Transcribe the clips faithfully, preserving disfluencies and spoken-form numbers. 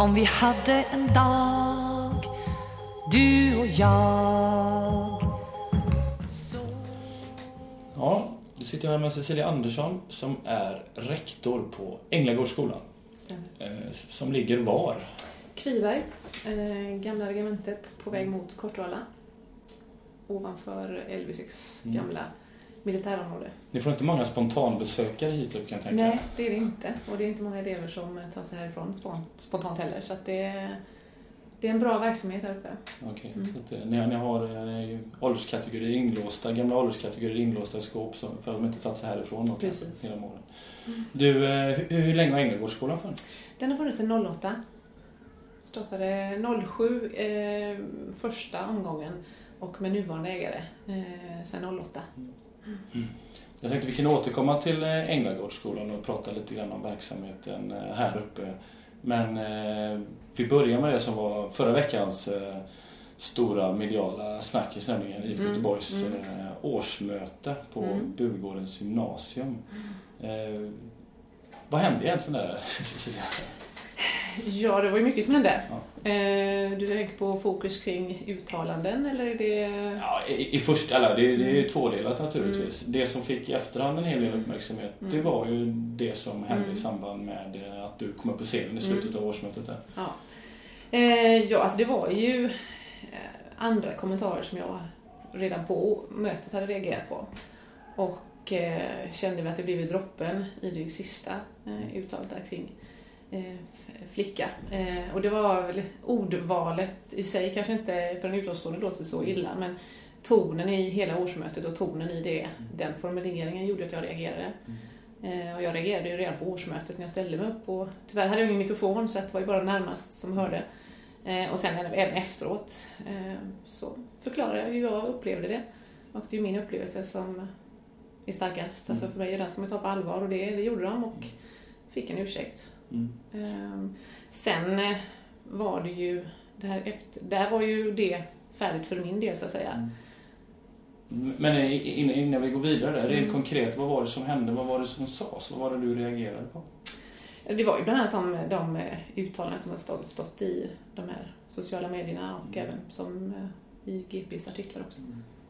Om vi hade en dag, du och jag. Så... Ja, du sitter här med Cecilia Andersson som är rektor på Änglagårdsskolan. Stämmer. Eh, som ligger var? Kviberg, eh, gamla regementet på väg mot Kortrala. Ovanför L V sex Mm. gamla militärområde. Ni får inte många spontanbesökare hit upp, kan jag tänka. Nej, det är det inte. Och det är inte många elever som tar sig härifrån spont- spontant heller. Så att det, är, det är en bra verksamhet här uppe. Okej, Mm. så att, eh, ni, ni har eh, ålderskategorier inlåsta, gamla ålderskategorier inlåsta i skåp så, för att de inte tagit sig härifrån och Precis. hela månaden. Mm. Du, eh, hur, hur länge har Änglagårdsskolan funnits? Den har funnits sedan noll åtta. Startade noll sju eh, första omgången och med nuvarande ägare eh, sedan noll åtta. Mm. Jag tänkte vi kan återkomma till eh, Änglagårdsskolan och prata lite grann om verksamheten eh, här uppe. Men eh, vi börjar med det som var förra veckans eh, stora mediala snackis, nämligen I F K Mm. Göteborgs Mm. eh, årsmöte på Mm. Burgårdens gymnasium. Eh, vad hände egentligen där? Ja, det var ju mycket som hände. Ja. Eh, du tänker på fokus kring uttalanden eller är det... Ja, i, i första, eller det, det är ju tvådelat naturligtvis. Mm. Det som fick i efterhand en hel del uppmärksamhet, Mm. det var ju det som hände Mm. i samband med eh, att du kom upp på scenen i slutet av årsmötet där. Ja, eh, ja alltså det var ju eh, andra kommentarer som jag redan på mötet hade reagerat på. Och eh, kände vi att det blivit droppen i det sista eh, uttalet där kring eh, flicka. Eh, och det var väl ordvalet i sig, kanske inte för en utomstående låter så illa, men tonen i hela årsmötet och tonen i det, den formuleringen gjorde att jag reagerade. Eh, och jag reagerade ju redan på årsmötet när jag ställde mig upp och tyvärr hade jag ingen mikrofon så det var ju bara närmast som hörde. Eh, och sen även efteråt eh, så förklarade jag hur jag upplevde det. Och det är ju min upplevelse som är starkast. Alltså för mig är den som jag tar på allvar och det, det gjorde de och fick en ursäkt. Mm. Eh, sen eh, var det ju, det här efter, där var ju det färdigt för min del så att säga. Mm. Men innan vi går vidare där, rent Mm. konkret, vad var det som hände? Vad var det som sades? Vad var det du reagerade på? Det var ju bland annat de, de uttalanden som har stått, stått i de här sociala medierna och Mm. även som i G P:s artiklar också.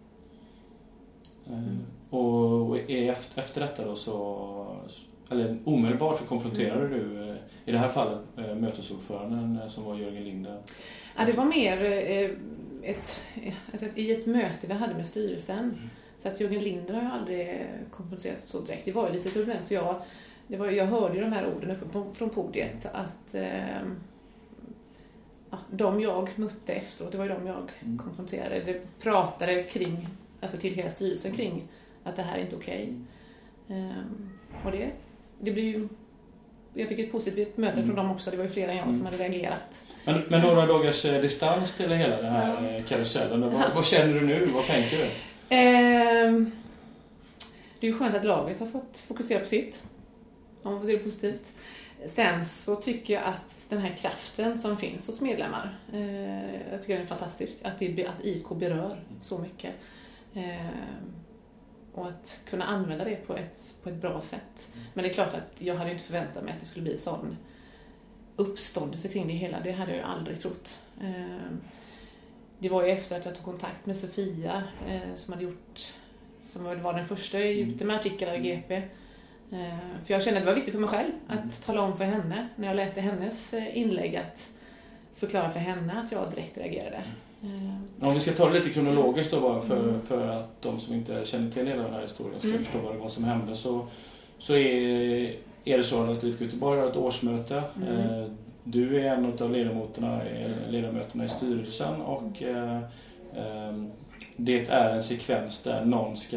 Mm. Och, och efter, efter detta då så, eller omedelbart så konfronterade Mm. du, i det här fallet mötesordföranden som var Jörgen Linder. Ja, det var mer eh, ett, alltså, i ett möte vi hade med styrelsen. Mm. Så att Jörgen Linder har ju aldrig konfronterat så direkt. Det var ju lite turbulent så jag, det var, jag hörde ju de här orden uppe på, från podiet att eh, ja, de jag mötte efteråt, det var ju de jag Mm. konfronterade. Det pratade kring, alltså till hela styrelsen kring att det här är inte okej. Okay. Um, och det, det blir ju, jag fick ett positivt möte Mm. från dem också, det var ju fler än jag Mm. som hade reagerat. Men, men några dagars eh, distans till hela den här Ja. karusellen. Vad, vad känner du nu? Vad tänker du? Um, det är ju skönt att laget har fått fokusera på sitt. Om man får se det positivt. Sen så tycker jag att den här kraften som finns hos medlemmar, eh, jag tycker den är fantastisk. Att, det, att I F K berör så mycket. Eh, och att kunna använda det på ett, på ett bra sätt. Men det är klart att jag hade inte förväntat mig att det skulle bli sån uppståndelse kring det hela. Det hade jag ju aldrig trott. Eh, det var ju efter att jag tog kontakt med Sofia eh, som hade gjort, som var den första ute med artiklar i G P. För jag kände att det var viktigt för mig själv att tala om för henne, när jag läste hennes inlägg, att förklara för henne att jag direkt reagerade. Om vi ska ta det lite kronologiskt då bara för, för att de som inte känner till hela den här historien ska Mm. förstå vad det var som hände, så, så är, är det så att I F K Göteborg har ett årsmöte. Mm. Du är en av ledamöterna, ledamöterna i styrelsen och eh, det är en sekvens där någon ska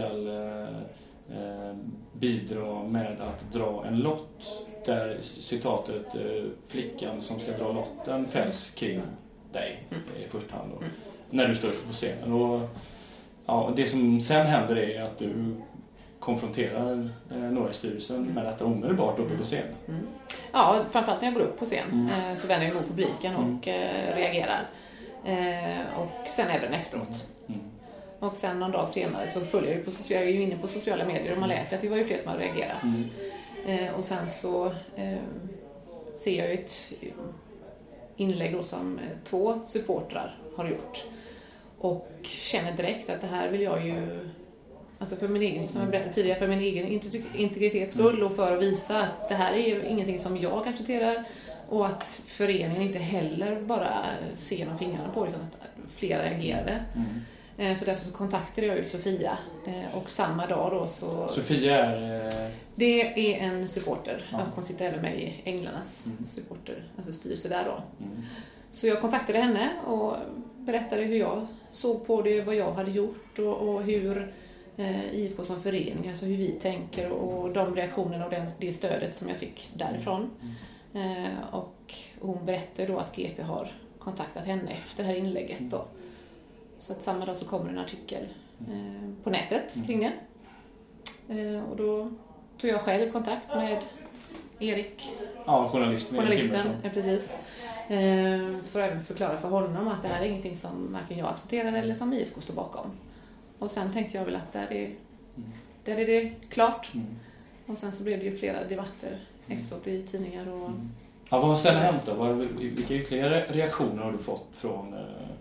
eh, bidra med att dra en lott där citatet eh, flickan som ska dra lotten fälls kring dig i första hand då, Mm. när du står uppe på scenen. Och, ja, det som sen händer är att du konfronterar eh, några i styrelsen Mm. med detta omedelbart uppe på scenen. Mm. Ja, framförallt när jag går upp på scen Mm. eh, så vänder jag mot publiken Mm. och eh, reagerar. Eh, och sen även efteråt. Mm. Och sen någon dag senare så följer jag ju på sociala, jag är ju inne på sociala medier och man läser att det var ju fler som har reagerat. Mm. Eh, och sen så eh, ser jag ju ett, inlägg då som två supportrar har gjort. Och känner direkt att det här vill jag ju, alltså för min egen, som jag berättade tidigare, för min egen integritets skull och för att visa att det här är ju ingenting som jag accepterar och att föreningen inte heller bara ser genom fingrarna på det, utan att flera reagerade. Mm. Så därför så kontaktade jag ju Sofia och samma dag då så... Sofia är... Det är en supporter. Ja. Hon sitter även med i Änglarnas mm. supporter, alltså styrelse där då. Mm. Så jag kontaktade henne och berättade hur jag såg på det, vad jag hade gjort och, och hur eh, I F K som förening, alltså hur vi tänker och de reaktionerna och den, det stödet som jag fick därifrån. Mm. Eh, och hon berättade då att G P har kontaktat henne efter det här inlägget då. Så att samma dag så kommer en artikel eh, på nätet kring det. Eh, och då tog jag själv kontakt med Erik. Ja, journalisten. Journalisten, ja, precis. Eh, för att även förklara för honom att det här är ingenting som varken jag accepterar eller som I F K står bakom. Och sen tänkte jag väl att där är, där är det klart. Mm. Och sen så blev det ju flera debatter mm. efteråt i tidningar. Och mm. Ja, vad har sen hänt då? Vilka ytterligare reaktioner har du fått från,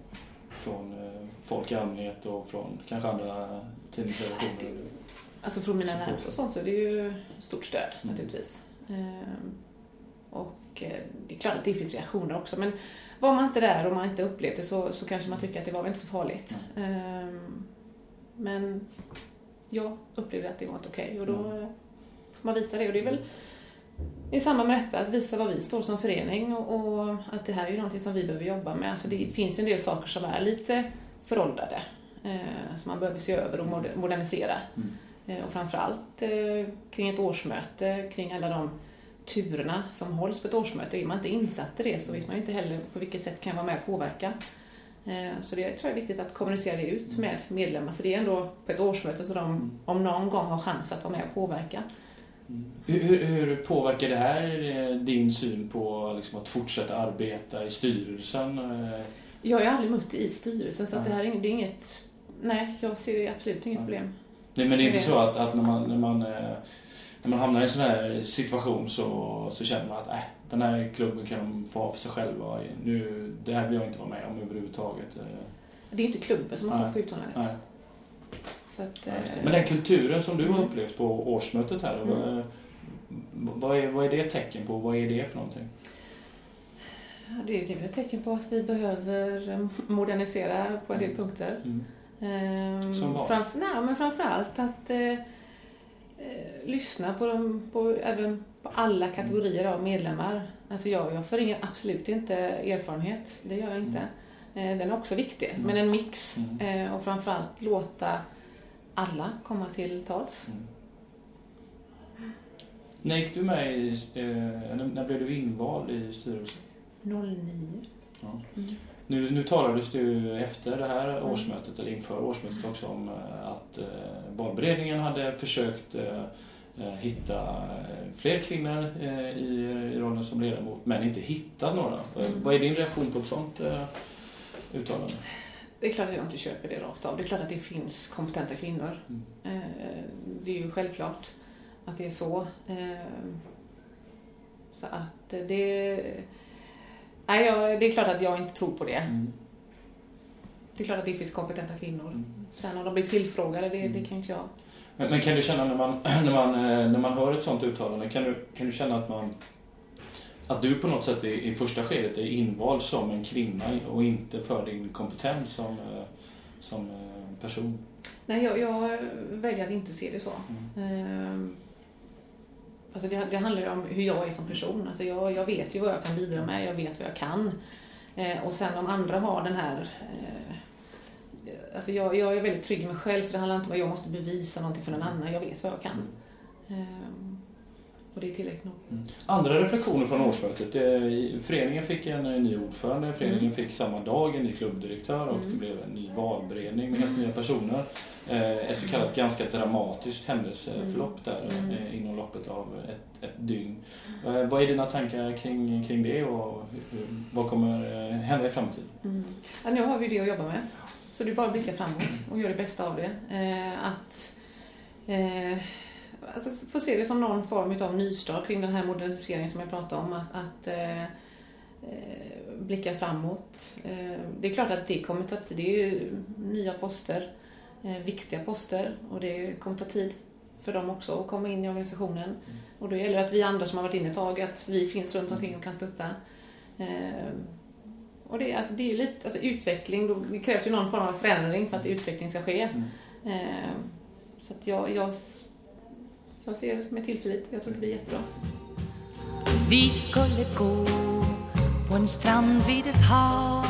från folk i allmänhet och från kanske andra tidningsredaktioner? Alltså från mina närmaste och sånt så är det ju stort stöd mm. naturligtvis. Ehm, och det är klart att det finns reaktioner också, men var man inte där och man inte upplevde det så, så kanske man tycker att det var inte så farligt. Mm. Ehm, men jag upplevde att det var inte okej och då mm. får man visa det, och det är väl i samband med detta att visa vad vi står som förening och, och att det här är ju någonting som vi behöver jobba med. Alltså det finns ju en del saker som är lite föråldrade eh, som man behöver se över och modernisera. Mm. Eh, och framförallt eh, kring ett årsmöte, kring alla de turerna som hålls på ett årsmöte. Är man inte insatt i det så vet man ju inte heller på vilket sätt kan vara med och påverka. Eh, så det tror jag är viktigt att kommunicera det ut med medlemmar, för det är ändå på ett årsmöte så de om någon gång har chans att vara med och påverka. Mm. Hur, hur påverkar det här din syn på liksom, att fortsätta arbeta i styrelsen? Jag har ju aldrig mött i styrelsen så att det här är inget, det är inget, nej, jag ser absolut inget problem. Nej, men det är inte så att, att när, man, när, man, när man hamnar i en sån här situation så, så känner man att äh, den här klubben kan de få ha för sig själva. Nu, det här vill jag inte vara med om överhuvudtaget. Det är inte klubben som har fått uttalandet. Nej. Så att, ja, men den kulturen som du har upplevt på årsmötet här, mm. vad, vad, är, vad är det ett tecken på? Vad är det för någonting? Ja, det, det är väl ett tecken på att vi behöver modernisera på en del punkter. Mm. Ehm, som vad? Framför, nej, men framförallt att eh, eh, lyssna på, dem, på, även på alla kategorier av medlemmar. Alltså jag, jag förringar absolut inte erfarenhet, det gör jag inte. Mm. Den är också viktig, mm. men en mix mm. och framförallt låta alla komma till tals. Mm. När gick du med i, eh, när blev du invald i styrelsen? noll nio. Ja. Mm. Nu, nu talades du efter det här mm. årsmötet, eller inför årsmötet också, om att eh, valberedningen hade försökt eh, hitta fler kvinnor eh, i, i rollen som ledamot, men inte hittat några. Mm. Vad är din reaktion på ett sånt eh, uttalande? Det är klart att jag inte köper det rakt av. Det är klart att det finns kompetenta kvinnor. Mm. Det är ju självklart att det är så. Så att det... Nej, jag, det är klart att jag inte tror på det. Mm. Det är klart att det finns kompetenta kvinnor. Mm. Sen om de blir tillfrågade, det, mm. det kan inte jag. Men, men kan du känna när man, när, man, när man hör ett sånt uttalande, kan du, kan du känna att man... Att du på något sätt i, i första skedet är invald som en kvinna och inte för din kompetens som, som person? Nej, jag, jag väljer att inte se det så. Mm. Alltså det, det handlar ju om hur jag är som person. Alltså jag, jag vet ju vad jag kan bidra med, jag vet vad jag kan. Och sen om andra har den här... Alltså jag, jag är väldigt trygg i mig själv, så det handlar inte om att jag måste bevisa någonting för någon annan. Jag vet vad jag kan. Mm. Och det är tillräckligt nog. Mm. Andra reflektioner från årsmötet. Föreningen fick en ny ordförande. Föreningen mm. fick samma dag en ny klubbdirektör och mm. det blev en ny valberedning med helt nya personer. Ett så kallat ganska dramatiskt händelseförlopp där mm. inom loppet av ett, ett dygn. Mm. Vad är dina tankar kring, kring det och vad kommer hända i framtiden? Mm. Ja, nu har vi det att jobba med. Så det är bara att blicka framåt och göra det bästa av det. Eh, att... Eh, Alltså, får se det som någon form av nystart kring den här moderniseringen som jag pratade om. Att, att, eh, blickar framåt. Eh, det är klart att det kommer ta tid. Det är ju nya poster, eh, viktiga poster, och det kommer ta tid för dem också att komma in i organisationen. Mm. Och då gäller det att vi andra som har varit inne ett tag, att vi finns runt omkring och kan stötta. Eh, och det, alltså, det är ju lite alltså, utveckling. Då, det krävs ju någon form av förändring för att utveckling ska ske. Mm. Eh, så att jag, jag, jag ser med tillförlit. Jag tror det blir jättebra. Vi skulle gå på en strand vid ett hav.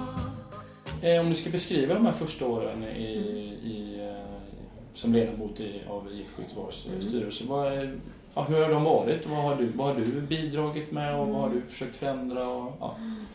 Eh, om du ska beskriva de här första åren i, i, eh, som ledamot i, av I F K Göteborgs mm. styrelse, vad är, ja, hur har de varit? Vad har, du, vad har du bidragit med och vad har du försökt förändra? Och, ja.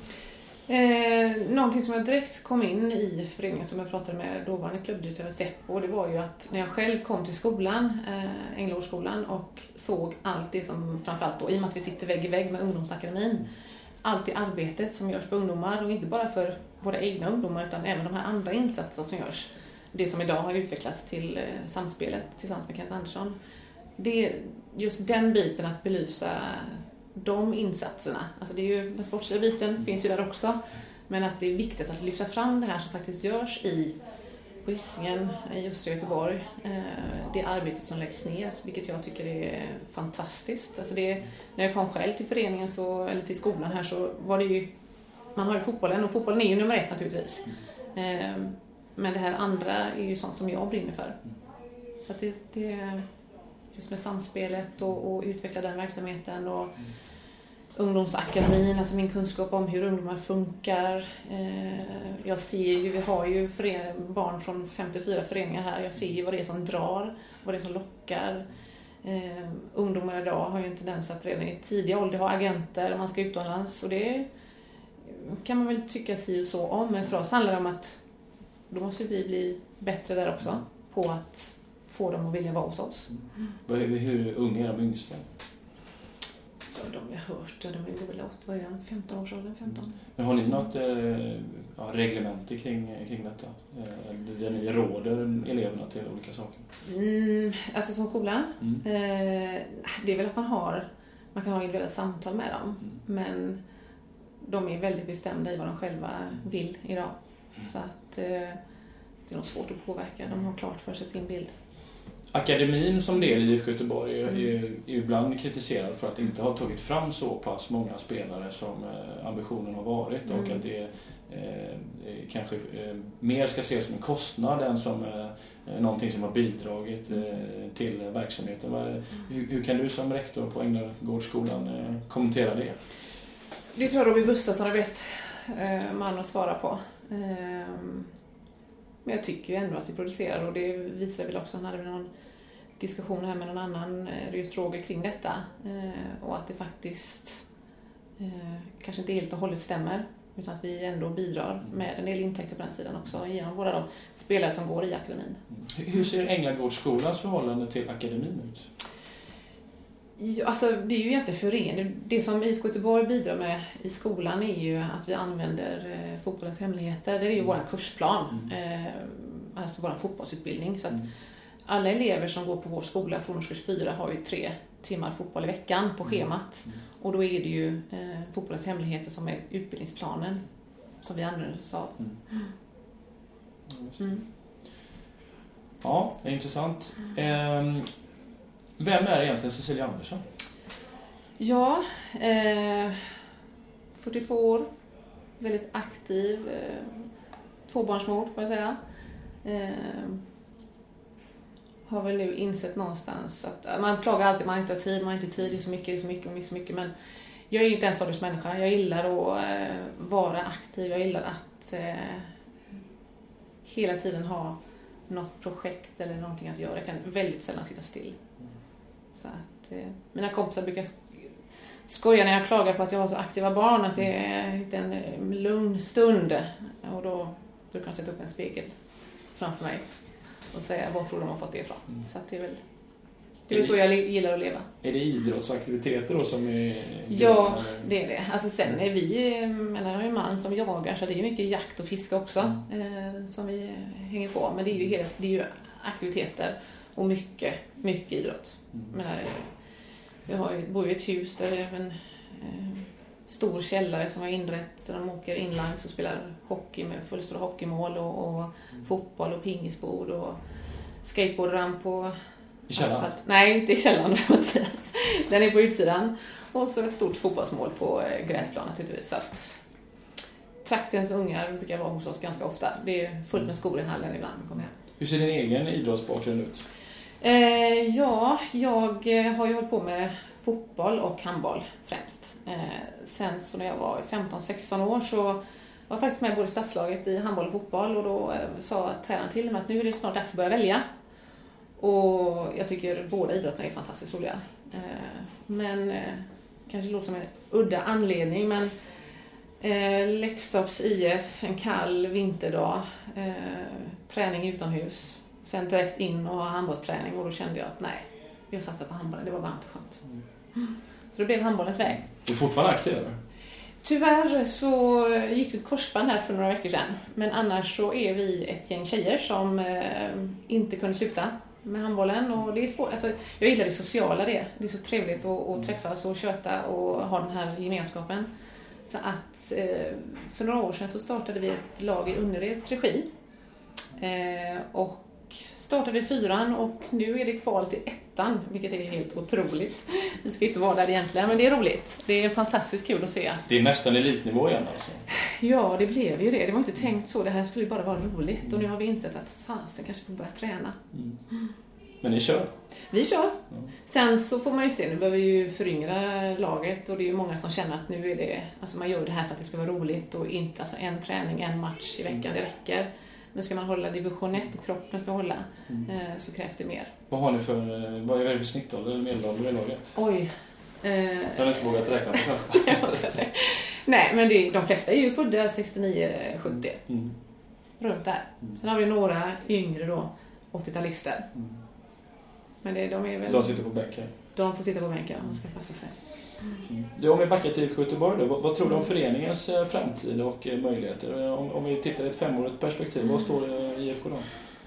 Eh, någonting som jag direkt kom in i föreningen som jag pratade med dåvarande klubbdirektör Seppo, det var ju att när jag själv kom till skolan, eh, Änglagårdsskolan, och såg allt det som framförallt då, i och med att vi sitter vägg i vägg med ungdomsakademin, allt det arbetet som görs på ungdomar, och inte bara för våra egna ungdomar utan även de här andra insatser som görs. Det som idag har utvecklats till eh, Samspelet tillsammans med Kent Andersson. Det är just den biten att belysa de insatserna. Alltså det är ju den sportsliga biten finns ju där också, men att det är viktigt att lyfta fram det här som faktiskt görs i på Hisingen i östra Göteborg. Det arbetet som läggs ner, vilket jag tycker är fantastiskt. Alltså det, när jag kom själv till föreningen så, eller till skolan här, så var det ju, man har ju fotbollen, och fotbollen är ju nummer ett naturligtvis. Men det här andra är ju sånt som jag brinner för. Så att det, det just med samspelet och, och utveckla den verksamheten, och mm. ungdomsakademin, alltså min kunskap om hur ungdomar funkar. Eh, jag ser ju, vi har ju fören- barn från femtiofyra föreningar här. Jag ser ju vad det är som drar, vad det är som lockar. Eh, ungdomar idag har ju en tendens att redan i tidig ålder ha agenter och man ska utomlands, och det kan man väl tycka si och så om, men för oss handlar det om att då måste vi bli bättre där också på att få dem att vilja vara hos oss. Mm. Hur, hur unga är de yngsta? Ja, de har hört, de är väl åt början, femton års ålder, femton. Mm. Men har ni något eh, ja, reglemente kring, kring detta? Eh, där ni råder eleverna till olika saker? Mm, alltså som skola? Mm. Eh, det är väl att man har, man kan ha individuella samtal med dem, mm. men de är väldigt bestämda i vad de själva vill idag. Mm. Så att eh, det är nog svårt att påverka, de har klart för sig sin bild. Akademin som del i I F K Göteborg är ju mm. ibland kritiserad för att inte ha tagit fram så pass många spelare som ambitionen har varit, och mm. att det eh, kanske eh, mer ska ses som en kostnad än som eh, någonting som har bidragit eh, till verksamheten. Mm. Hur, hur kan du som rektor på Änglagårdsskolan eh, kommentera det? Det tror jag Robin Gustafsson är bäst eh, man att svara på. Eh, Men jag tycker ju ändå att vi producerar, och det visade väl också, han hade väl någon diskussion här med någon annan registrologer kring detta, eh, och att det faktiskt eh, kanske inte helt och hållet stämmer, utan att vi ändå bidrar med en del intäkter på den sidan också genom våra då, spelare som går i akademin. Mm. Hur ser Änglagårdsskolans förhållande till akademin ut? Ja, alltså det är ju egentligen förening. Det som I F K Göteborg bidrar med i skolan är ju att vi använder eh, fotbollens hemligheter. Det är ju mm. vår kursplan, mm. eh, alltså vår fotbollsutbildning. Så att mm. alla elever som går på vår skola från årskurs fyra har ju tre timmar fotboll i veckan på schemat. Mm. Och då är det ju eh, fotbollens hemligheter som är utbildningsplanen som vi använder oss av. Mm. Mm. Ja, det är intressant. Mm. Eh, Vem är egentligen Cecilia Andersson? Ja, eh, fyrtiotvå år, väldigt aktiv, eh, tvåbarnsmor får jag säga. Eh, har väl nu insett någonstans att man klagar alltid, man inte har tid, man har inte tid, det är så mycket, det är så mycket, det är så mycket, men jag är ju inte en sorts människa. Jag gillar att eh, vara aktiv, jag gillar att eh, hela tiden ha något projekt eller någonting att göra. Jag kan väldigt sällan sitta still. Så att, eh, mina kompisar brukar skoja när jag klagar på att jag har så aktiva barn, att det är inte en lugn stund, och då brukar de sätta upp en spegel framför mig och säga vad tror de har fått det ifrån. Mm. Så att det är väl det är, är det, så jag gillar att leva. Är det idrottsaktiviteter då som är... Ja, det är det. Alltså sen är vi, men jag har ju en man som jagar, så det är mycket jakt och fiske också mm. eh, som vi hänger på, men det är ju, helt, det är ju aktiviteter och mycket, mycket idrott. Mm. Men här, vi har ju, bor ju i ett hus där även eh, stor källare som var inrätt. Så de åker inlines och spelar hockey med fullstora hockeymål och, och mm. fotboll och pingisbord och skateboardramp på I källaren? asfalt. Nej, inte i källaren. Den är på utsidan. Och så ett stort fotbollsmål på gräsplan naturligtvis. Så att traktens ungar brukar vara hos oss ganska ofta. Det är fullt med skor i hallen ibland. Kommer hem. Hur ser din egen idrottsbakgrund ut? Eh, ja, jag har ju hållit på med fotboll och handboll främst. Eh, sen så när jag var femton sexton år så var jag faktiskt med både i stadslaget i handboll och fotboll. Och då eh, sa tränaren till mig att nu är det snart dags att börja välja. Och jag tycker båda idrotterna är fantastiskt roliga. Eh, men eh, kanske låter som en udda anledning, men eh, Läxtorps I F, en kall vinterdag, eh, träning utomhus, sen direkt in och ha handbollsträning, och då kände jag att nej, jag satsade på handbollen, det var varmt och skönt. Mm. Så det blev handbollens väg. Du är fortfarande aktiv eller? Tyvärr så gick vi ett korsband här för några veckor sedan, men annars så är vi ett gäng tjejer som eh, inte kunde sluta med handbollen, och det är svårt. Alltså, jag gillar det sociala det. Det är så trevligt att, att träffas och köta och ha den här gemenskapen. Så att eh, för några år sedan så startade vi ett lag i Önnereds regi. Eh, och startade fyran, och nu är det kval till ettan, vilket är helt otroligt. Vi ska inte vara där egentligen, men det är roligt. Det är fantastiskt kul att se att... Det är nästan elitnivå igen alltså. Ja, det blev ju det. Det var inte tänkt så. Det här skulle bara vara roligt. Mm. Och nu har vi insett att fasen kanske får börja träna. Mm. Men ni kör? Vi kör. Mm. Sen så får man ju se, nu behöver vi ju föryngra laget, och det är ju många som känner att nu är det, alltså man gör det här för att det ska vara roligt och inte alltså en träning, en match i veckan, det räcker. Men ska man hålla division ett och kroppen ska hålla, mm. eh, så krävs det mer. Vad har ni för, vad är det för snittålder eller medelålder i laget? Oj. Eh... Jag har inte vågat räkna på det. Nej, men det, de flesta är ju födda sextionio sjuttio. Mm. Runt där. Mm. Sen har vi några yngre då, åttio-talister. Mm. Men det, de är väl... De sitter på bänken? De får sitta på bänken och ska passa sig. Mm. Du, om vi backar till I F K Göteborg då, vad, vad tror du om föreningens framtid och möjligheter? Om, om vi tittar i ett femårigt perspektiv, mm. vad står I F K då?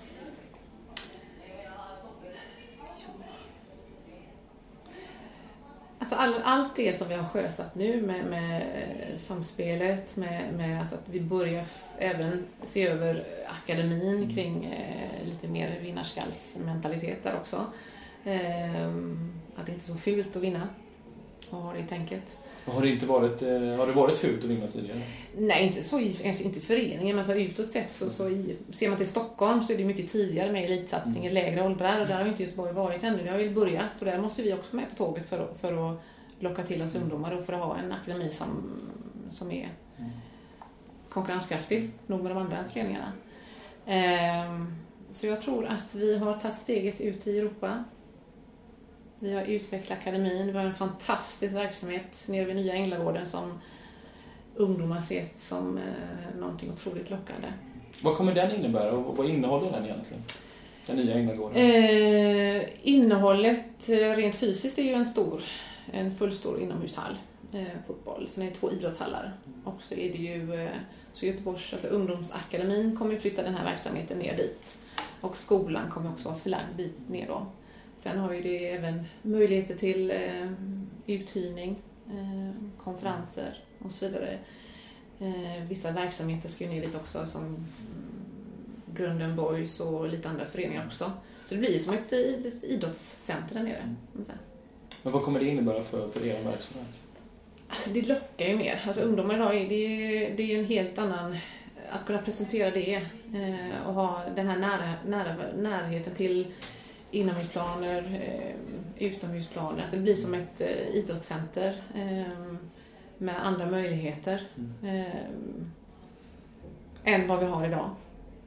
Alltså all, allt det som vi har sjösatt nu med, med samspelet, med, med alltså att vi börjar f- även se över akademin mm. kring eh, lite mer vinnarskallsmentalitet där också. Eh, att det inte är så fult att vinna. Och har det tänket. Har det inte varit, har det varit fult att vinna tidigare? Nej, inte så, kanske inte föreningen, men för utåt sett så, så i, ser man till Stockholm så är det mycket tidigare med elitsatsning i lägre åldrar, och där har ju inte Göteborg varit ännu. Det har ju börjat, för där måste vi också med på tåget för, för att locka till oss ungdomar och för att ha en akademi som, som är konkurrenskraftig nog med de andra föreningarna. Ehm, så jag tror att vi har tagit steget ut i Europa. Vi har utvecklat akademin. Vi har en fantastisk verksamhet nere vid Nya Änglagården som ungdomar ser som eh, någonting otroligt lockande. Vad kommer den innebära och vad innehåller den egentligen? Den Nya Änglagården? Eh, innehållet rent fysiskt är ju en stor, en fullstor inomhushall. Eh, fotboll. Sen är det två idrottshallar. Och så är det ju eh, så Göteborgs, alltså ungdomsakademin kommer ju flytta den här verksamheten ner dit. Och skolan kommer också vara förlagd dit ner då. Sen har ju det även möjligheter till eh, uthyrning, eh, konferenser och så vidare. Eh, vissa verksamheter ska ju ner dit också, som mm, Grunden Boys och lite andra föreningar också. Så det blir som ett, ett idrottscenter där nere. Mm. Men vad kommer det innebära för, för er verksamhet? Alltså det lockar ju mer. Alltså ungdomar idag, är, det, det är en helt annan... Att kunna presentera det eh, och ha den här nära, nära, närheten till inomhusplaner, eh, utomhusplaner. Alltså det blir som ett eh, idrottscenter eh, med andra möjligheter mm. eh, än vad vi har idag.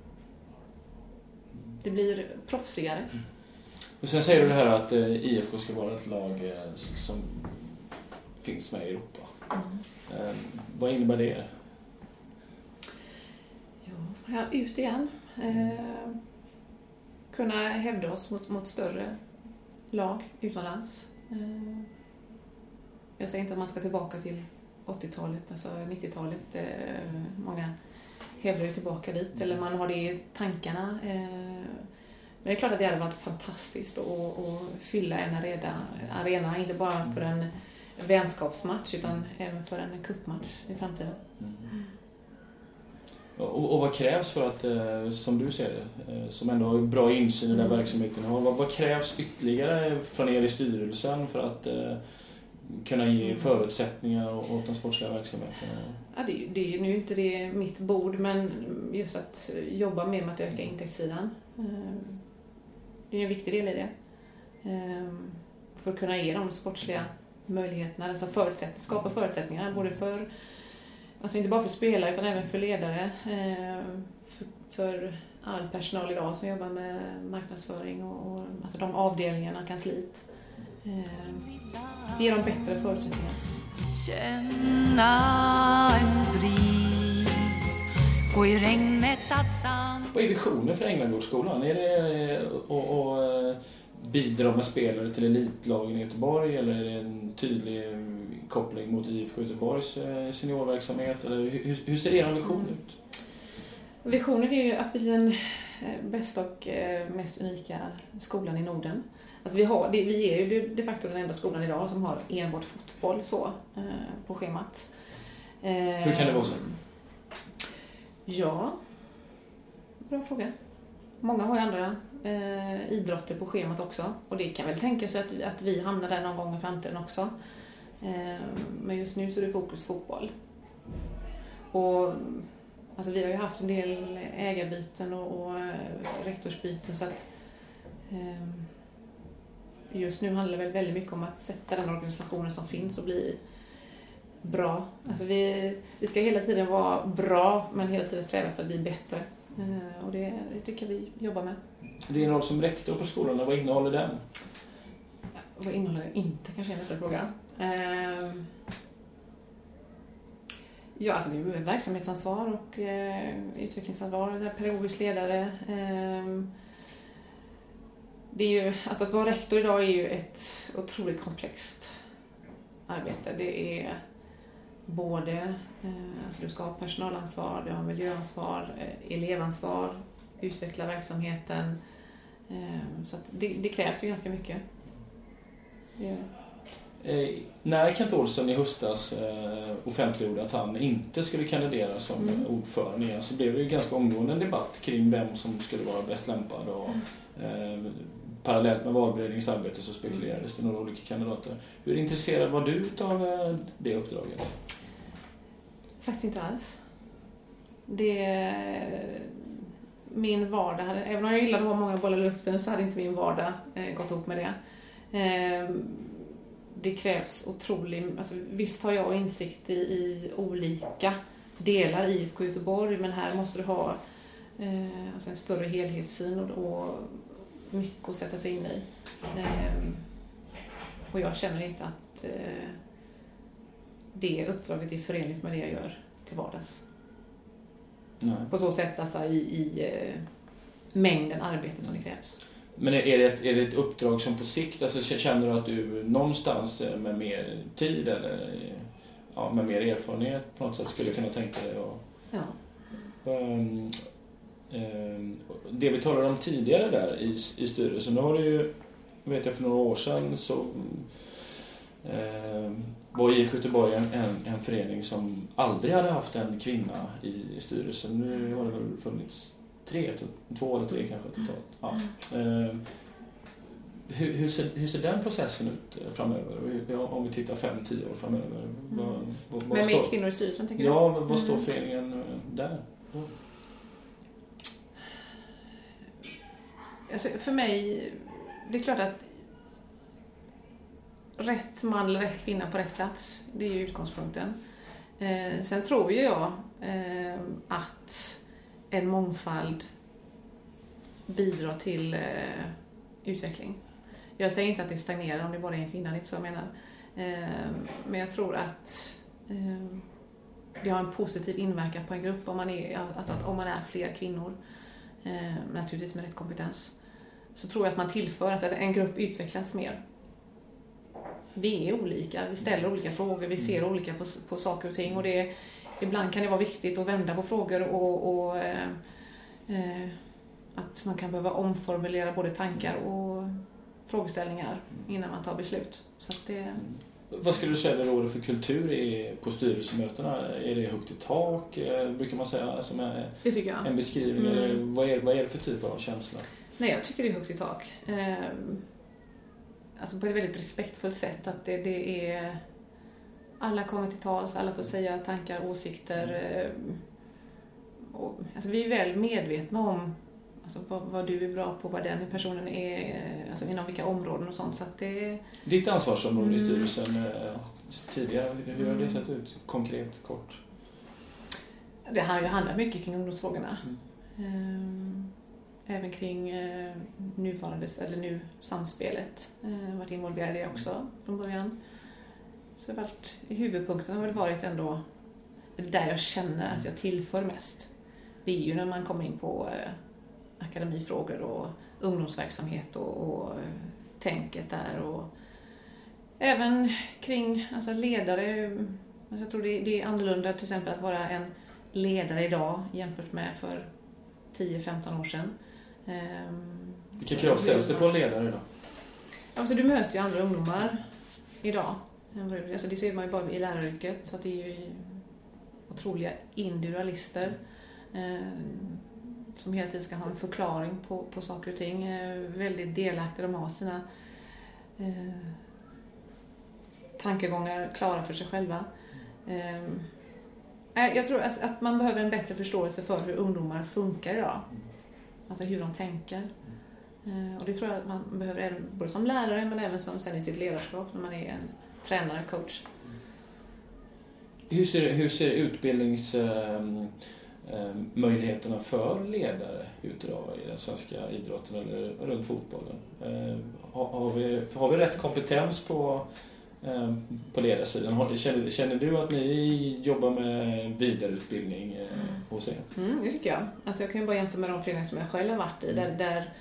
Det blir proffsigare. Mm. Och sen säger du det här att eh, I F K ska vara ett lag eh, som finns med i Europa. Mm. Eh, vad innebär det? Ja, ut igen. Eh, kunna hävda oss mot, mot större lag utomlands. Eh, jag säger inte att man ska tillbaka till åttiotalet, alltså nittiotalet. Eh, många hävdar ju tillbaka dit, mm. eller man har det i tankarna. Eh, men det är klart att det hade varit fantastiskt att, att fylla en arena, arena, inte bara för en vänskapsmatch utan även för en cupmatch i framtiden. Mm. Och, och vad krävs för att, eh, som du ser det, eh, som ändå har bra insyn i den här verksamheten, vad, vad krävs ytterligare från er i styrelsen för att eh, kunna ge förutsättningar åt den sportsliga verksamheten? Ja, det, det är nu inte det mitt bord, men just att jobba med, med att öka intäktssidan. Det är en viktig del i det. För att kunna ge de sportsliga möjligheterna, alltså förutsättningar, skapa förutsättningar både för, alltså inte bara för spelare utan även för ledare, för, för all personal idag som jobbar med marknadsföring och, och alltså de avdelningarna, kansliet. Att ge dem bättre förutsättningar. Känna en bris, gå i regnet sand. Vad är visionen för Änglagårdsskolan? Är det att bidra med spelare till elitlagen i Göteborg, eller är det en tydlig koppling mot I F K Göteborgs seniorverksamhet? Eller hur, hur ser er vision ut? Visionen är ju att bli den bästa och mest unika skolan i Norden. Alltså vi, har, vi är ju de facto den enda skolan idag som har enbart fotboll så, eh, på schemat. Eh, Hur kan det vara så? Ja, bra fråga. Många har ju andra eh, idrotter på schemat också. Och det kan väl tänka sig att vi, att vi hamnar där någon gång i framtiden också. Eh, men just nu så är det fokus fotboll. Och alltså, vi har ju haft en del ägarbyten och, och rektorsbyten så att eh, just nu handlar det väl väldigt mycket om att sätta den organisationen som finns och bli bra. Alltså vi, vi ska hela tiden vara bra men hela tiden sträva efter att bli bättre. Uh, och det, det tycker vi jobbar med. Din roll som rektor på skolan, vad innehåller den? Ja, vad innehåller den inte, kanske är en lättare fråga. Uh, ja, alltså det är verksamhetsansvar och uh, utvecklingsansvar, pedagogisk ledare. Uh, Det är ju, alltså att vara rektor idag är ju ett otroligt komplext arbete. Det är både, eh, alltså du ska ha personalansvar, du har miljöansvar, eh, elevansvar, utveckla verksamheten. Eh, så att det, det krävs ju ganska mycket. Det eh, när Kent Olsson i höstas eh, offentliggjorde att han inte skulle kandidera som mm. ordförande igen, så blev det ju ganska omgående en debatt kring vem som skulle vara bäst lämpad och mm. eh, parallellt med valberedningsarbete så spekulerades det några olika kandidater. Hur intresserad var du av det uppdraget? Faktiskt inte alls. Det, min vardag hade, även om jag gillade att ha många bollar i luften så hade inte min vardag eh, gått ihop med det. Eh, det krävs otroligt, alltså, visst har jag insikt i, i olika delar i I F K Göteborg, men här måste du ha eh, alltså en större helhetssyn och, och mycket att sätta sig in i. Eh, och jag känner inte att eh, det uppdraget är förenligt med det jag gör till vardags. Nej. På så sätt alltså i, i eh, mängden arbete som det krävs. Men är det, ett, är det ett uppdrag som på sikt, alltså känner du att du någonstans med mer tid eller ja, med mer erfarenhet på något sätt skulle kunna tänka dig? Och, ja. Um, Det vi talade om tidigare där i, i styrelsen, då har det ju, vet jag för några år sedan så eh, var I F K Göteborg en, en, en förening som aldrig hade haft en kvinna i, i styrelsen. Nu har det väl funnits tre, två eller tre kanske totalt. Ja. Eh, hur, hur, ser, hur ser den processen ut framöver? Hur, om vi tittar fem, tio år framöver. Mm. Vad, vad, vad Men med står, kvinnor i styrelsen tänker du? Ja, vad, vad står mm. föreningen där? Mm. Alltså för mig, det är klart att rätt man eller rätt kvinna på rätt plats, det är ju utgångspunkten. Eh, sen tror ju jag eh, att en mångfald bidrar till eh, utveckling. Jag säger inte att det stagnerar om det bara är en kvinna, det är inte så jag menar. Eh, men jag tror att eh, det har en positiv inverkan på en grupp om man är, att, att, om man är fler kvinnor. Eh, naturligtvis med rätt kompetens. Så tror jag att man tillför att en grupp utvecklas mer. Vi är olika, vi ställer olika frågor, vi ser olika på, på saker och ting. Och det, ibland kan det vara viktigt att vända på frågor och, och eh, eh, att man kan behöva omformulera både tankar och frågeställningar innan man tar beslut. Så att det, Vad skulle du säga det råder för kultur är på styrelsemötena? Är det högt i tak? Brukar man säga som en, det tycker jag. en beskrivning? Mm. Eller vad är, vad är det för typ av känsla? Nej, jag tycker det är högt i tak. Eh, alltså på ett väldigt respektfullt sätt. Att det, det är... Alla kommer till tals, alla får säga tankar, åsikter. Eh, och, alltså vi är väl medvetna om alltså, vad, vad du är bra på, vad den personen är, alltså inom vilka områden och sånt. Så att det... Ditt ansvarsområde mm. i styrelsen eh, tidigare, hur har det sett ut konkret, kort? Det har ju handlat mycket kring ungdomsfrågorna. Mm. Eh, även kring eh, nuvarande, eller nu samspelet. Eh, varit involverad i det också från början. Så det har varit, i huvudpunkten har väl varit ändå där jag känner att jag tillför mest. Det är ju när man kommer in på eh, akademifrågor och ungdomsverksamhet och, och eh, tänket där. Och även kring alltså ledare. Alltså jag tror det, det är annorlunda till exempel att vara en ledare idag jämfört med för tio femton år sedan. Um, Vilka krav ställs det på en ledare idag? Alltså du möter ju andra ungdomar idag. Alltså det ser man ju bara i läraryrket, så att det är ju otroliga individualister eh, som hela tiden ska ha en förklaring på, på saker och ting. Eh, väldigt delaktiga, de har sina eh, tankegångar klara för sig själva. Eh, jag tror att, att man behöver en bättre förståelse för hur ungdomar funkar idag. Alltså hur de tänker. Eh, och det tror jag att man behöver även, både som lärare men även som sen i sitt ledarskap när man är en tränare, coach. Hur ser, hur ser utbildningsmöjligheterna äh, äh, för ledare ut idag i den svenska idrotten eller runt fotbollen? Äh, har, har, vi, har vi rätt kompetens på, äh, på ledarsidan? Känner, känner du att ni jobbar med vidareutbildning äh, mm. hos er? Mm, det tycker jag. Alltså jag kan ju bara jämföra med de föreningar som jag själv har varit i. Där, där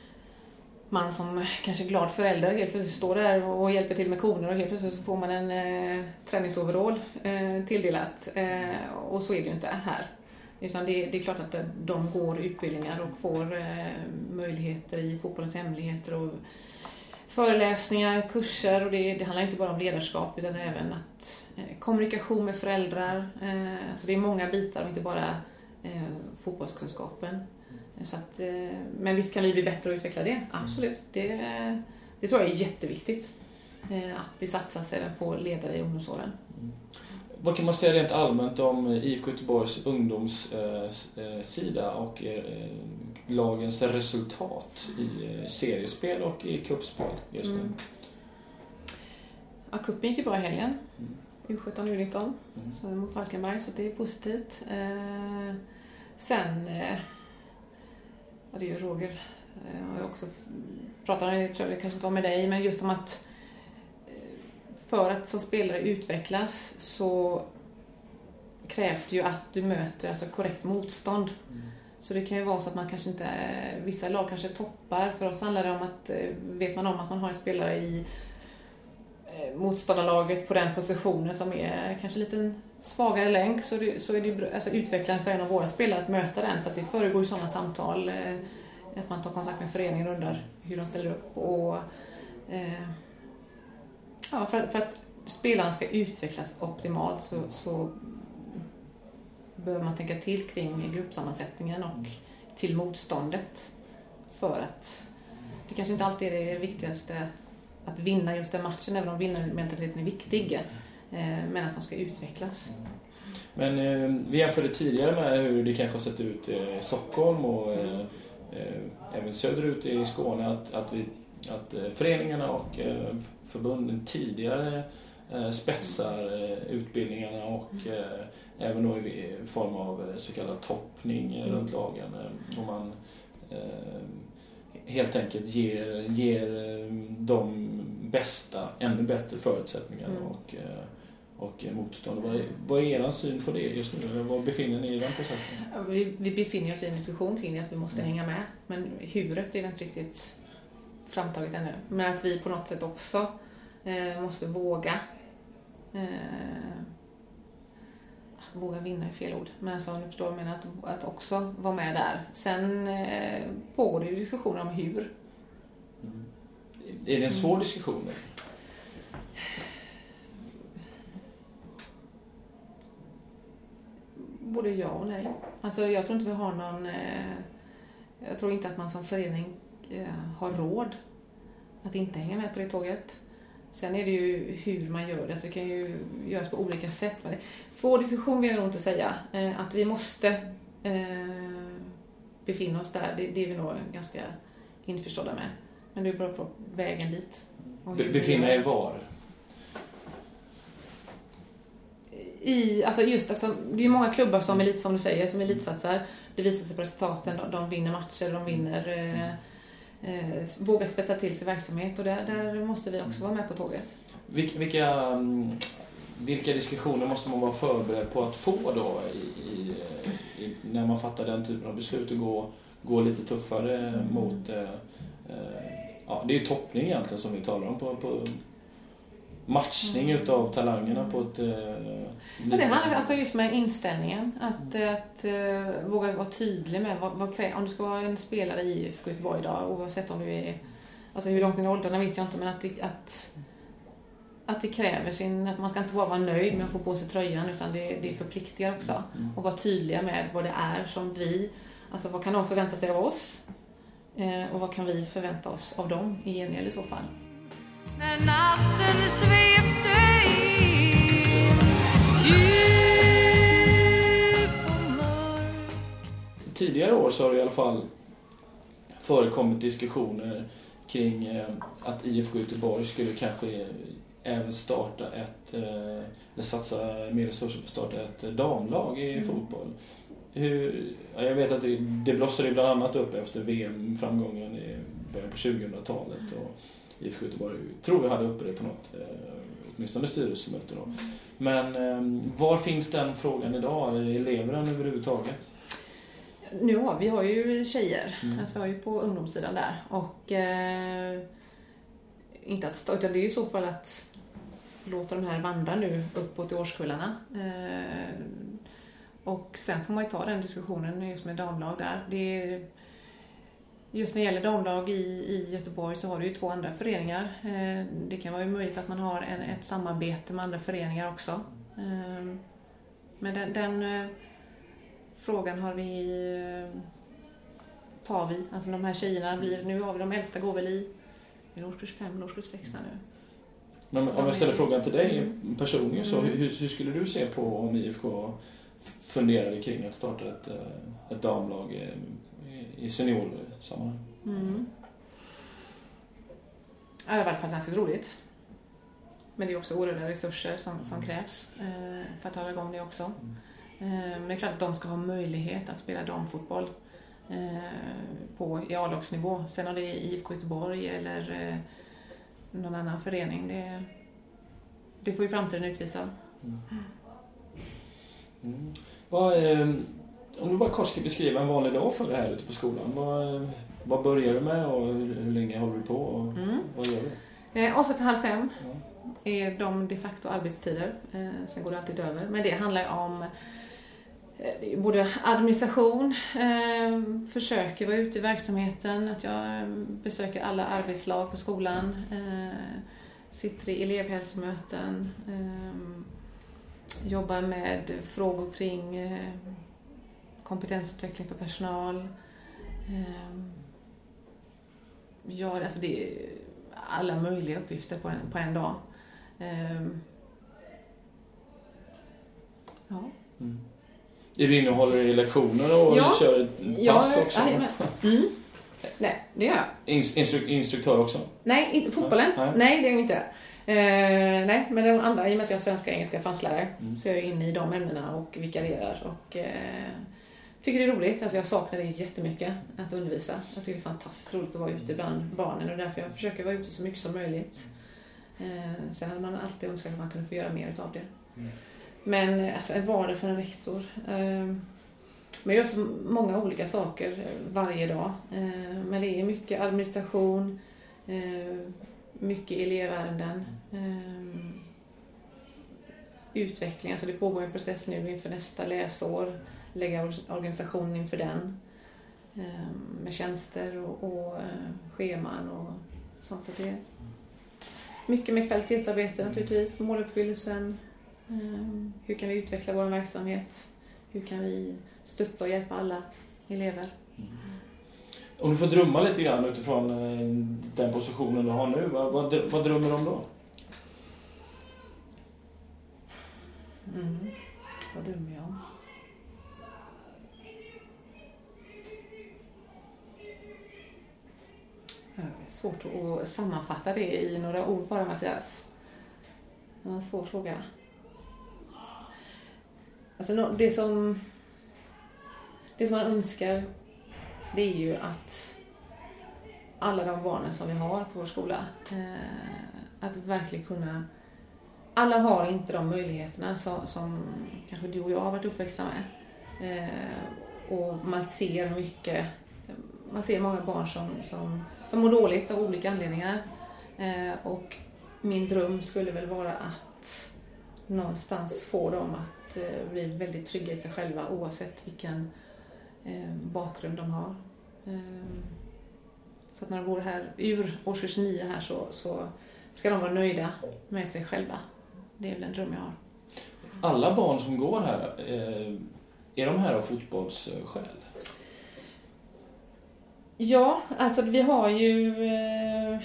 man som kanske glad förälder helt plötsligt står där och hjälper till med koner och helt plötsligt så får man en eh, träningsoverall eh, tilldelat. Eh, och så är det ju inte här. Utan det, det är klart att de går utbildningar och får eh, möjligheter i fotbollens hemligheter och föreläsningar, kurser. Och det, det handlar inte bara om ledarskap utan även att eh, kommunikation med föräldrar. Eh, alltså det är många bitar och inte bara eh, fotbollskunskapen. Så att, men visst kan vi bli bättre och utveckla det, absolut. Det, det tror jag är jätteviktigt. Att det satsas även på ledare i ungdomsåren. Mm. Vad kan man säga rent allmänt om I F K Göteborgs ungdomssida och lagens resultat i seriespel och i cupspel just nu? Mm. Ja, cupen gick ju bra i helgen. Mm. U sjutton U nitton mm. så mot Falkenberg, så det är positivt. Eh, sen... Eh, Ja, det är ju Roger. Jag har också pratat om det, det kanske inte var med dig, men just om att för att som spelare utvecklas så krävs det ju att du möter alltså korrekt motstånd. Mm. Så det kan ju vara så att man kanske inte, vissa lag kanske toppar. För oss handlar det om att, vet man om att man har en spelare i motståndarlaget på den positionen som är kanske lite svagare länk, så, det, så är det alltså utvecklande för en av våra spelare att möta den, så att det föregår sådana samtal eh, att man tar kontakt med föreningen och undrar hur de ställer upp och eh, ja, för, för att spelaren ska utvecklas optimalt så, så behöver man tänka till kring gruppsammansättningen och till motståndet, för att det kanske inte alltid är det viktigaste att vinna just den matchen, även om vinnarmentaliteten är viktig. Men att de ska utvecklas. Men eh, vi jämförde tidigare med hur det kanske har sett ut i Stockholm och eh, även söderut i Skåne, att, att, vi, att eh, föreningarna och eh, förbunden tidigare eh, spetsar eh, utbildningarna och eh, även då i form av så kallad toppning eh, runt lagen. Eh, och man eh, helt enkelt ger, ger de bästa ännu bättre förutsättningar mm. och, och motstånd. Vad är, vad är er syn på det just nu? Eller vad befinner ni i den processen? Ja, vi, vi befinner oss i en diskussion kring det, att vi måste mm. hänga med. Men huret är inte riktigt framtaget ännu. Men att vi på något sätt också eh, måste våga eh, våga vinna är fel ord, men alltså, ni förstår, men att, att också vara med där. Sen eh, pågår det diskussioner om hur. Mm. Är det en svår mm. diskussion? både ja och nej. Alltså jag tror inte vi har någon... Eh, jag tror inte att man som förening eh, har råd att inte hänga med på det tåget. Sen är det ju hur man gör det. Så det kan ju göras på olika sätt. Men svår diskussion vill jag nog inte säga. Eh, att vi måste eh, befinna oss där. Det, det är vi nog ganska införstådda med. Men det är bara för vägen dit. Be- befinna er var? I, alltså just alltså, det är många klubbar som, elit, som du säger, som elitsatsar. Det visar sig på resultaten. De, de vinner matcher, de vinner... Eh, Eh, våga spetsa till sin verksamhet och där, där måste vi också vara med på tåget. Vilka, vilka, vilka diskussioner måste man vara förberedd på att få då i, i, i, när man fattar den typen av beslut och gå, gå lite tuffare mm. mot eh, eh, ja, det är ju toppning egentligen som vi talar om på, på matchning mm. utav talangerna på ett... Eh, ja, det handlar alltså just med inställningen. Att, mm. att uh, våga vara tydlig med vad, vad krä- om du ska vara en spelare i I F K Göteborg idag, oavsett om du är... Alltså hur långt in i åldrarna vet jag inte, men att det, att, att det kräver sin... Att man ska inte bara vara nöjd med att få på sig tröjan, utan det, det förpliktigar också. Mm. Och vara tydliga med vad det är som vi... Alltså vad kan de förvänta sig av oss? Eh, och vad kan vi förvänta oss av dem i gengäld i så fall? När natten svepte in djup och mörk. Tidigare år så har det i alla fall förekommit diskussioner kring eh, att I F K Göteborg skulle kanske även starta ett, eh, eller satsa mer resurser på att starta ett damlag i mm. fotboll. Hur, jag vet att det, det blossade bland annat upp efter V M-framgången i början på tjugohundratalet och I F K Göteborg tror jag hade uppe det på något, eh, åtminstone styrelsemöte då. Men eh, var finns den frågan idag? Lever den överhuvudtaget? Nu har vi har ju tjejer, mm. alltså vi har ju på ungdomssidan där och eh, inte att stå, utan det är ju i så fall att låta de här vandra nu uppåt i årskullarna. Eh, och sen får man ju ta den diskussionen just med damlag där. Det är, just när det gäller damlag i, i Göteborg så har du ju två andra föreningar. Eh, det kan vara ju möjligt att man har en, ett samarbete med andra föreningar också. Eh, men den, den eh, frågan har vi, eh, tar vi. Alltså de här tjejerna blir, nu har vi de äldsta går väl i, i årskurs fem, årskurs sex nu. Men om jag ställer frågan till dig mm. personligen så mm. hur, hur skulle du se på om I F K funderade kring att starta ett, ett damlag i, i seniorsammanhang? Mm. Ja, det var fantastiskt roligt. Men det är också oerhörda resurser som, som krävs eh, för att hålla igång det också. Mm. Eh, men det är klart att de ska ha möjlighet att spela damfotboll eh, på, i A-lagsnivå. Sen om det är I F K Göteborg eller eh, någon annan förening, det, det får ju framtiden utvisa. Mm. Mm. Vad, eh, om du bara kort ska beskriva en vanlig dag för det här ute på skolan. Vad, vad börjar du med och hur, hur länge håller du på och mm. vad gör du? Eh, åtta till halv fem ja. är de de facto arbetstider. Eh, sen går det alltid över. Men det handlar om eh, både administration, eh, försöker vara ute i verksamheten, att jag besöker alla arbetslag på skolan, eh, sitter i elevhälsomöten, eh, jobbar med frågor kring eh, kompetensutveckling för personal. Eh, ja, alltså det är alla möjliga uppgifter på en, på en dag. Eh, ja. Mm. Är du inne och håller i lektioner och ja. kör ett pass ja, också? Ja, mm. Nej, det gör jag. Instru- instruktör också? Nej, inte fotbollen. Nej, nej det är jag inte. Uh, nej, men de andra, i och med att jag är svenska, engelska, fransklärare mm. så är jag inne i de ämnena och vikarierar och uh, tycker det är roligt. Alltså jag saknar det jättemycket att undervisa. Jag tycker det är fantastiskt roligt att vara ute bland barnen och därför jag försöker vara ute så mycket som möjligt. Uh, sen hade man alltid önskat att man kunde få göra mer av det. Mm. Men alltså en vardag för en rektor. Uh, men jag gör så många olika saker varje dag. Uh, men det är mycket administration, uh, mycket elevärenden, um, utveckling. Alltså det pågår en process nu inför nästa läsår. Lägga organisationen inför den. Um, med tjänster och, och uh, scheman och sånt. Så det är mycket med kvalitetsarbete naturligtvis. Måluppfyllelsen. Um, hur kan vi utveckla vår verksamhet? hur kan vi stötta och hjälpa alla elever. Mm. Om du får drömma lite grann utifrån den positionen du har nu, vad, vad, vad drömmer du om då? Mm. Vad drömmer jag om? Det är svårt att sammanfatta det i några ord bara, Mattias. Det var en svår fråga. Alltså det som, det som man önskar, det är ju att alla de barnen som vi har på vår skola, att verkligen kunna... Alla har inte de möjligheterna som, som kanske du och jag har varit uppväxta med. Och man ser mycket... Man ser många barn som, som, som mår dåligt av olika anledningar. Eh, och min dröm skulle väl vara att någonstans få dem att eh, bli väldigt trygga i sig själva oavsett vilken eh, bakgrund de har. Eh, så att när de går här ur årskurs nio här så, så ska de vara nöjda med sig själva. Det är väl en dröm jag har. Alla barn som går här, eh, är de här av fotbollsskäl? Ja, alltså vi har ju eh,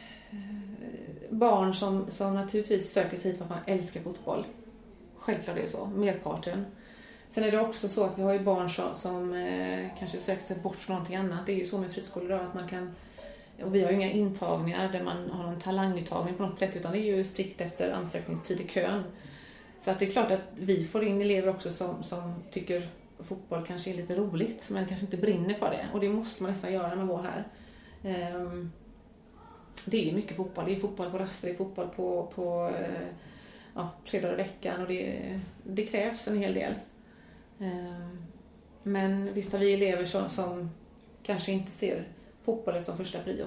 barn som, som naturligtvis söker sig hit för att man älskar fotboll. Självklart är det så, merparten. Sen är det också så att vi har ju barn som, som eh, kanske söker sig bort från någonting annat. Det är ju så med friskolor då, att man kan... Och vi har ju inga intagningar där man har någon talanguttagning på något sätt, utan det är ju strikt efter ansökningstid i kön. Så att det är klart att vi får in elever också som, som tycker... fotboll kanske är lite roligt, men kanske inte brinner för det. Och det måste man nästan göra när man går här. Um, det är mycket fotboll. Det är fotboll på raster, det är fotboll på, på uh, ja, tre dagar i veckan. Och det, det krävs en hel del. Um, men visst har vi elever som, som kanske inte ser fotbollen som första prio.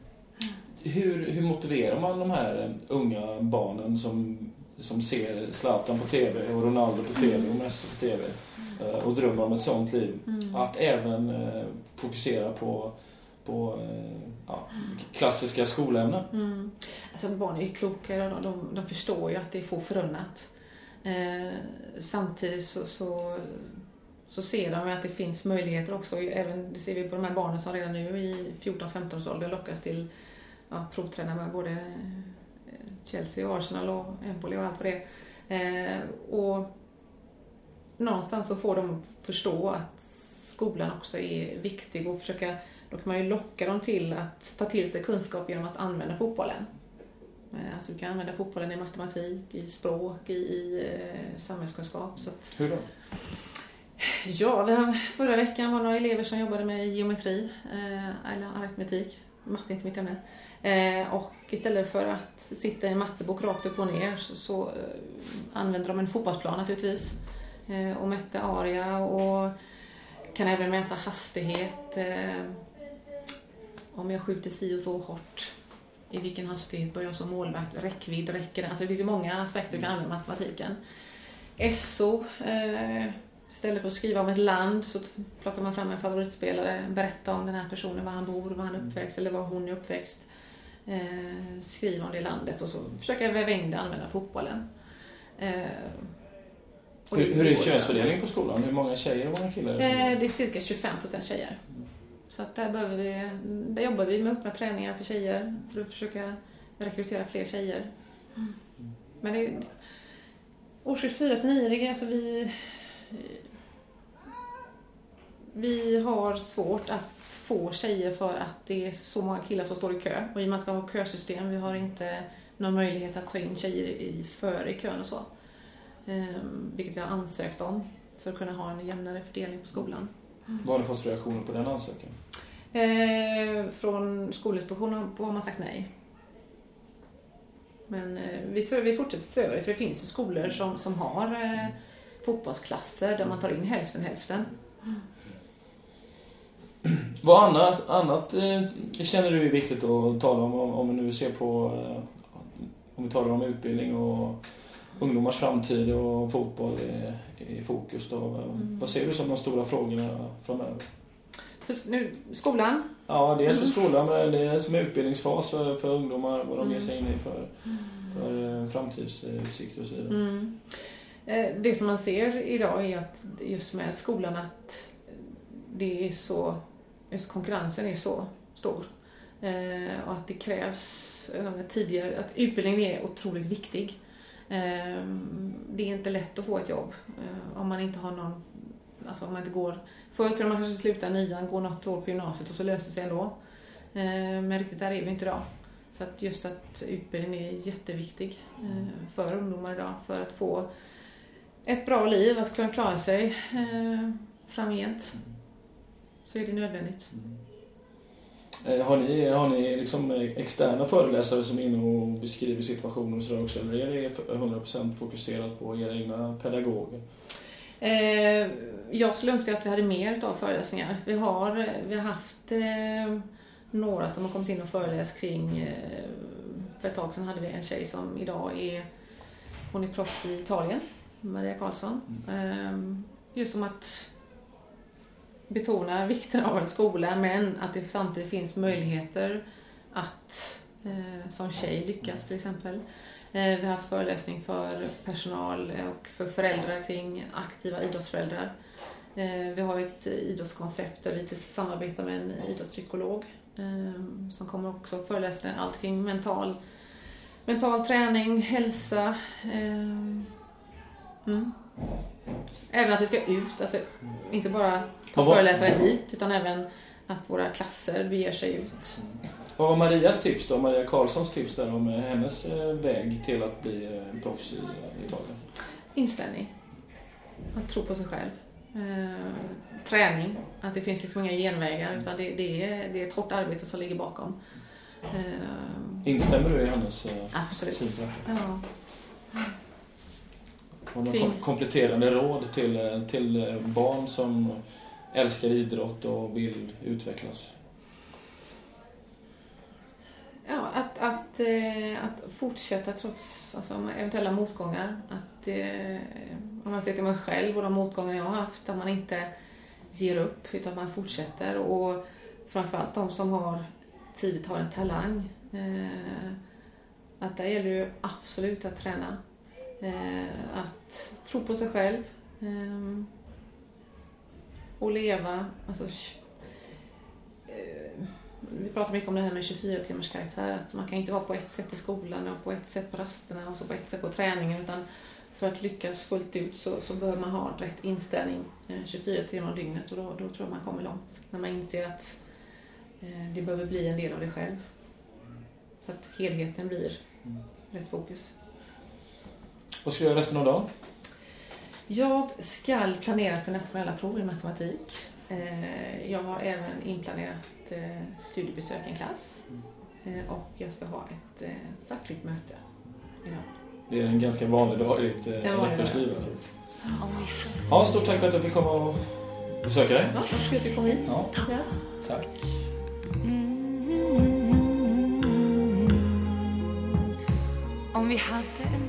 Hur, hur motiverar man de här unga barnen som, som ser Zlatan på tv och Ronaldo på tv och Messi på tv och drömmer om ett sånt liv, mm. att även eh, fokusera på, på eh, ja, klassiska skolämnen? Mm. Alltså barn är ju klokare och de, de förstår ju att det är få förunnat. Eh, samtidigt så, så, så ser de att det finns möjligheter också. Även, det ser vi på de här barnen som redan nu i fjorton femton års ålder lockas till ja, provträna med både Chelsea och Arsenal och Empoli och allt vad det är. Eh, och någonstans så får de förstå att skolan också är viktig och försöka, då kan man ju locka dem till att ta till sig kunskap genom att använda fotbollen. Alltså du kan använda fotbollen i matematik, i språk, i, i eh, samhällskunskap. Så att, hur då? Ja, vi har, förra veckan var några elever som jobbade med geometri, eh, eller aritmetik. Matte är inte mitt ämne. Eh, och istället för att sitta i en mattebok rakt upp och ner så, så eh, använder de en fotbollsplan naturligtvis. Eh, och mätte area och kan även mäta hastighet. Eh, om jag skjuter si och så hårt, i vilken hastighet börjar jag som målvakt, räckvidd, räcker det? Alltså det finns ju många aspekter du kan använda matematiken. S O, eh, istället för att skriva om ett land så plockar man fram en favoritspelare, berätta om den här personen, var han bor, var han är uppväxt eller var hon är uppväxt. Eh, skriva om det landet och så försöka väva in det, använda fotbollen. Eh, hur, hur är könsfördelning på skolan? Hur många tjejer och många killar? Eh, det är cirka tjugofem procent tjejer. Mm. Så att där, behöver vi, där jobbar vi med öppna träningar för tjejer för att försöka rekrytera fler tjejer. Mm. Men det är årskurs fyra till nio, det är alltså vi vi har svårt att få tjejer för att det är så många killar som står i kö. Och i och med att vi har kösystem, vi har inte någon möjlighet att ta in tjejer i före i kön och så. Um, vilket vi har ansökt om för att kunna ha en jämnare fördelning på skolan. Mm. Vad har ni fått för reaktioner på den ansökan? Eh, från Skolinspektionen har man sagt nej. Men eh, vi, vi fortsätter se över det, för det finns ju skolor som, som har eh, fotbollsklasser där man tar in hälften hälften. Mm. Vad annat, annat eh, känner du är viktigt att tala om, om, om vi nu ser på eh, om vi talar om utbildning och ungdomars framtid och fotboll i, i fokus då. Mm. Vad ser du som de stora frågorna framöver? För nu, skolan? Ja, dels för skolan, men det är som utbildningsfas för, för ungdomar, vad de ger sig in i för, för framtidsutsikter och så vidare. Mm. Det som man ser idag är att just med skolan att det är så, just konkurrensen är så stor. Och att det krävs tidigare, att utbildning är otroligt viktig. Det är inte lätt att få ett jobb om man inte har någon, alltså om man inte går, förr kunde man kanske sluta nian, gå något år på gymnasiet och så löser sig ändå. Men riktigt där är vi inte idag. Så att just att utbildning är jätteviktig för ungdomar idag för att få ett bra liv, att kunna klara sig eh, framgent. Så är det nödvändigt. Mm. Har ni, har ni liksom externa föreläsare som är inne och beskriver situationen och sådär också? Eller är det hundra procent fokuserat på era egna pedagoger? Eh, jag skulle önska att vi hade mer av föreläsningar. Vi har, vi har haft eh, några som har kommit in och föreläst kring... Eh, för ett tag sedan hade vi en tjej som idag är... Hon är proffs i Italien. Maria Karlsson. Mm. Just om att betona vikten av en skola, men att det samtidigt finns möjligheter att som tjej lyckas till exempel. Vi har haft föreläsning för personal och för föräldrar kring aktiva idrottsföräldrar. Vi har ett idrottskoncept där vi samarbetar med en idrottspsykolog som kommer också föreläsa allt kring mental, mental träning, hälsa. Mm. Även att vi ska ut, alltså inte bara ta föreläsare hit utan även att våra klasser beger sig ut. Vad var Marias tips då? Maria Karlssons tips där om hennes väg till att bli proffs i Italien? Inställning. Att tro på sig själv. Eh, träning. Att det finns liksom inga genvägar utan det, det, är, det är ett hårt arbete som ligger bakom. Eh, Instämmer du i hennes absolut. synpunkter? Ja. Och någon kompletterande råd till, till barn som älskar idrott och vill utvecklas? Ja, att, att, att fortsätta trots alltså, eventuella motgångar. Att, om man ser till mig själv och de motgångar jag har haft, att man inte ger upp utan man fortsätter. Och framförallt de som har tidigt har en talang. Att där gäller det absolut att träna. Att tro på sig själv och leva alltså, vi pratar mycket om det här med tjugofyra timmars karaktär, att man kan inte vara på ett sätt i skolan och på ett sätt på rasterna och så på ett sätt på träningen, utan för att lyckas fullt ut så, så behöver man ha rätt inställning tjugofyra timmar om dygnet, och då, då tror jag man kommer långt när man inser att det behöver bli en del av dig själv, så att helheten blir mm. rätt fokus. Vad ska du göra resten av dagen? Jag ska planera för nationella prov i matematik. Jag har även inplanerat studiebesök i en klass. Och jag ska ha ett fackligt möte idag. Det är en ganska vanlig dag i ditt rektorsliv. Precis. Ja, stort tack för att jag fick komma och besöka dig. Ja, tack för att du kom hit. Ja. Yes. Tack. Om vi hade en